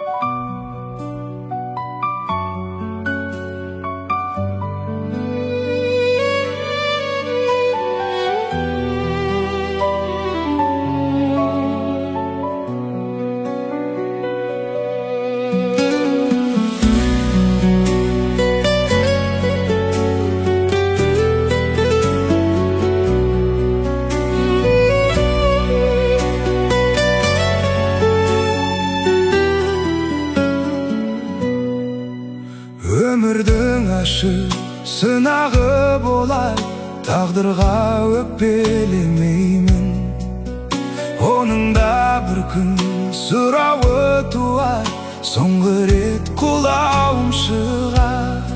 Өмірдің ашық сынағы болар, тағдырға өкпелемеймін. Оның да бір күн сұрауы туар, соңғы рет құлауым шығар.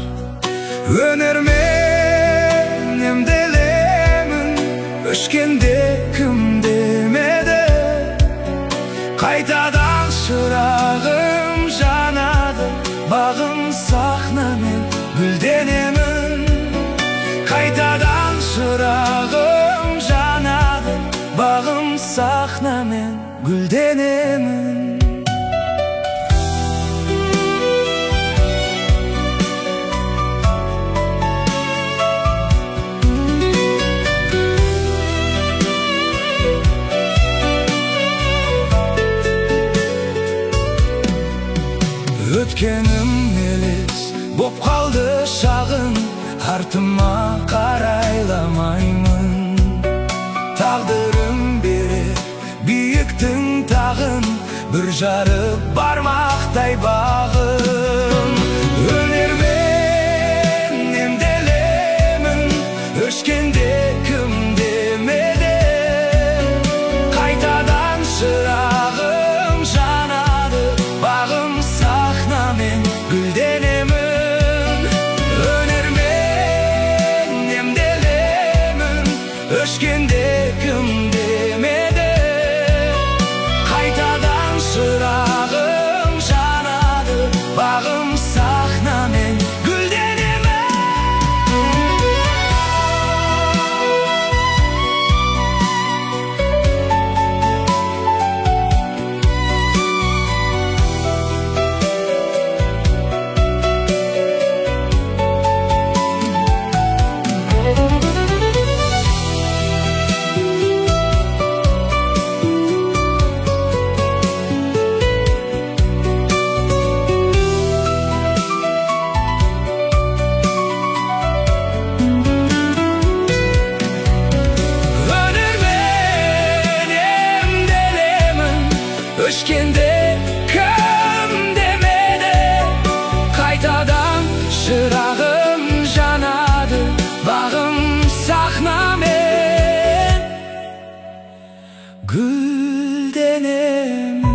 Өнермен емделемін, өшкенде кім демеді. Қайтадан шырағым жанады, бағым сахнамен гүлденемін. Қайтадан шырағым жанады, бағым сахнамен гүлденемін. Өткенім елес боп қалды шағын, артыма қарайламаймын. Тағдырым берер биіктің тағын, бір жарып бармақтай бағым. Өнермен емделемін, өшкенде кім демеді. Қайтадан шырағым жанады, бағым сахнамен гүлденемін. Өнермен емделемін, өшкенде кім демеді. Қайтадан шырағым жанады, бағым сахнамен гүлденемін. Өшкенде кім демеді. Қайтадан шырағым жанады, бағым сахнамен гүлденемін.